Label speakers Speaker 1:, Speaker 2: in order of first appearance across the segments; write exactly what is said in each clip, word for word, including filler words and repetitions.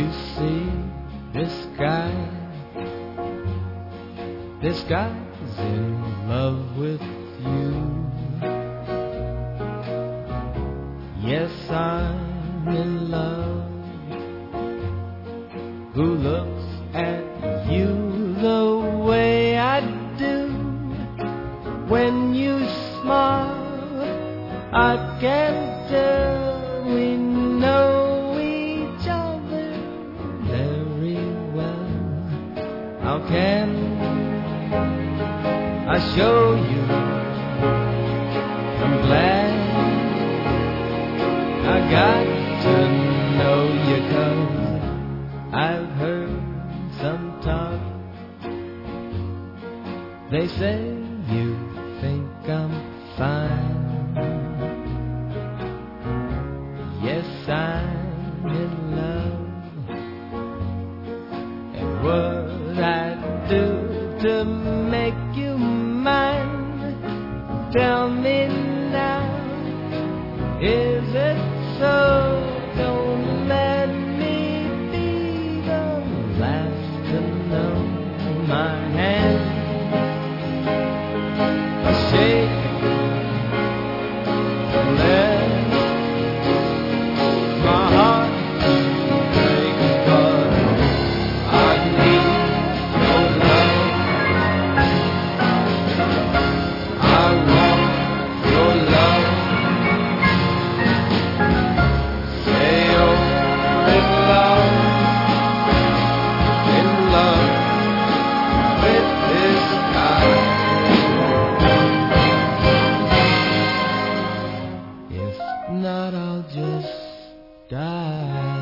Speaker 1: You see, this guy, this guy's in love with you. Yes, I'm in love. Who looks at you the way I do? When you smile, I can tell we know each other very well. How can I show you? I'm glad I got to know you, 'cause I've heard some talk. They say you think I'm fine. Yes, I'm in love. And what I'd do to make you mine, tell me now, is it so? Don't let me be the last to know. My hands are shaking, let my heart break, but I need your love. I want your love. Say you're in love, in love with this guy. If not, I'll just die.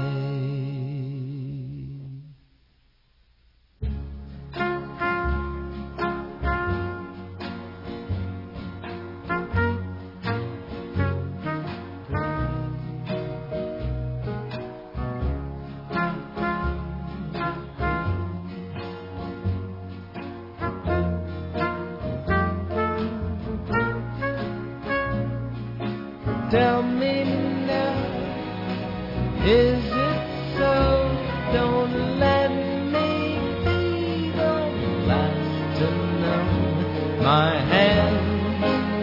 Speaker 1: Tell me now, is it so? Don't let me be the last to know. My hands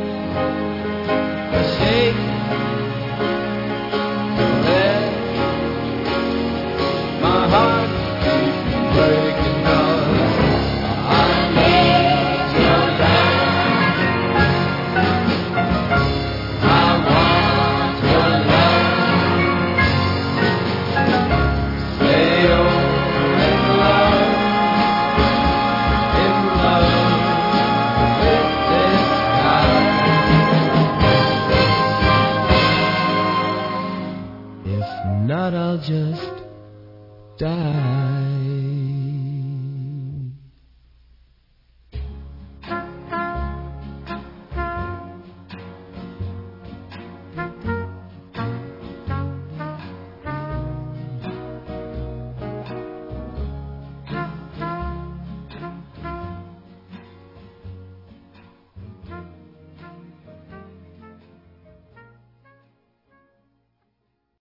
Speaker 1: are shaking, let my heart keep breaking, 'cause I need your love. I want your love. Say you're in love, in love with this guy. If not, I'll just die.